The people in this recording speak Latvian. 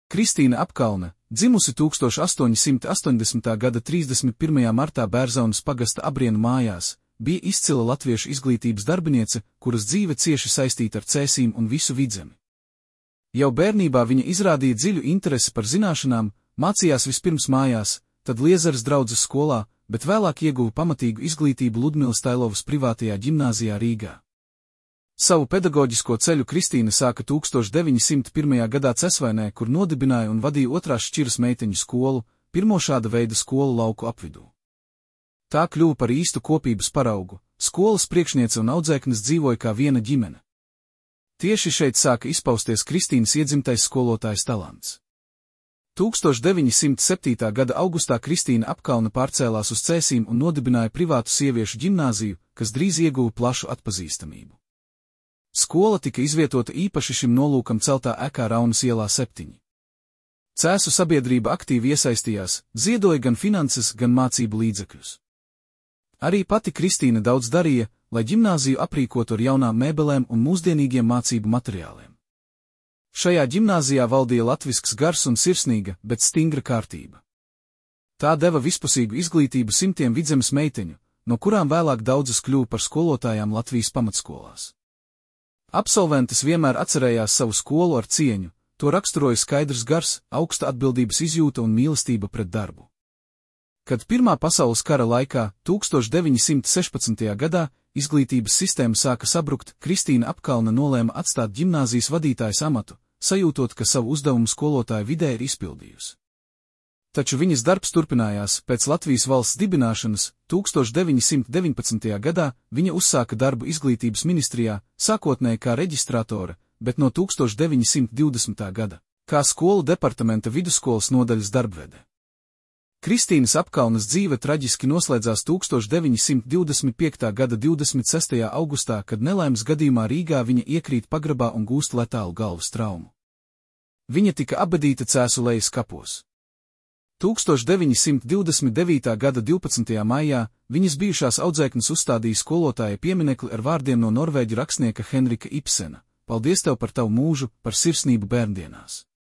Kristīna Apkalne, dzimusi 1880. gada 31. martā Bērzaunas pagasta Abrienu mājās, bija izcila latviešu izglītības darbiniece, kuras dzīve cieši saistīta ar Cēsīm un visu Vidzemi. Jau bērnībā viņa izrādīja dziļu interesi par zināšanām, mācījās vispirms mājās, tad Liezaras draudzes skolā, bet vēlāk ieguva pamatīgu izglītību Ludmilas Tailovas privātajā ģimnāzijā Rīgā. Savu pedagoģisko ceļu Kristīna sāka 1901. gadā Cesvainē, kur nodibināja un vadīja otrās šķiras meiteņu skolu, pirmo šāda veida skolu lauku apvidū. Tā kļuva par īstu kopības paraugu, skolas priekšniece un audzēknis dzīvoja kā viena ģimene. Tieši šeit sāka izpausties Kristīnas iedzimtais skolotājas talants. 1907. gada augustā Kristīna Apkalne pārcēlās uz Cēsīm un nodibināja privātu sieviešu ģimnāziju, kas drīz ieguva plašu atpazīstamību. Skola tika izvietota īpaši šim nolūkam celtā ēkā Raunas ielā 7. Cēsu sabiedrība aktīvi iesaistījās, ziedoja gan finanses, gan mācību līdzekļus. Arī pati Kristīna daudz darīja, lai ģimnāziju aprīkotu ar jaunām mēbelēm un mūsdienīgiem mācību materiāliem. Šajā ģimnāzijā valdīja latvisks gars un sirsnīga, bet stingra kārtība. Tā deva vispusīgu izglītību simtiem Vidzemes meiteņu, no kurām vēlāk daudzas kļuva par skolotājām Latvijas pamatskolās. Absolventes vienmēr atcerējās savu skolu ar cieņu, to raksturoja skaidrs gars, augsta atbildības izjūta un mīlestība pret darbu. Kad Pirmā pasaules kara laikā, 1916. gadā, izglītības sistēma sāka sabrukt, Kristīna Apkalne nolēma atstāt ģimnāzijas vadītājas amatu, sajūtot, ka savu uzdevumu skolotāja vidē ir izpildījusi. Taču viņas darbs turpinājās. Pēc Latvijas valsts dibināšanas 1919. gadā viņa uzsāka darbu izglītības ministrijā, sākotnēji kā reģistrātore, bet no 1920. gada kā skolu departamenta vidusskolas nodaļas darbvede. Kristīnas Apkalnes dzīve traģiski noslēdzās 1925. gada 26. augustā, kad nelaimes gadījumā Rīgā viņa iekrīt pagrabā un gūst letālu galvas traumu. Viņa tika apbedīta Cēsu lejas kapos. 1929. gada 12. maijā viņas bijušās audzēknes uzstādīja skolotāja pieminekli ar vārdiem no norvēģu rakstnieka Henrika Ibsena: "Paldies tev par tavu mūžu, par sirsnību bērndienās."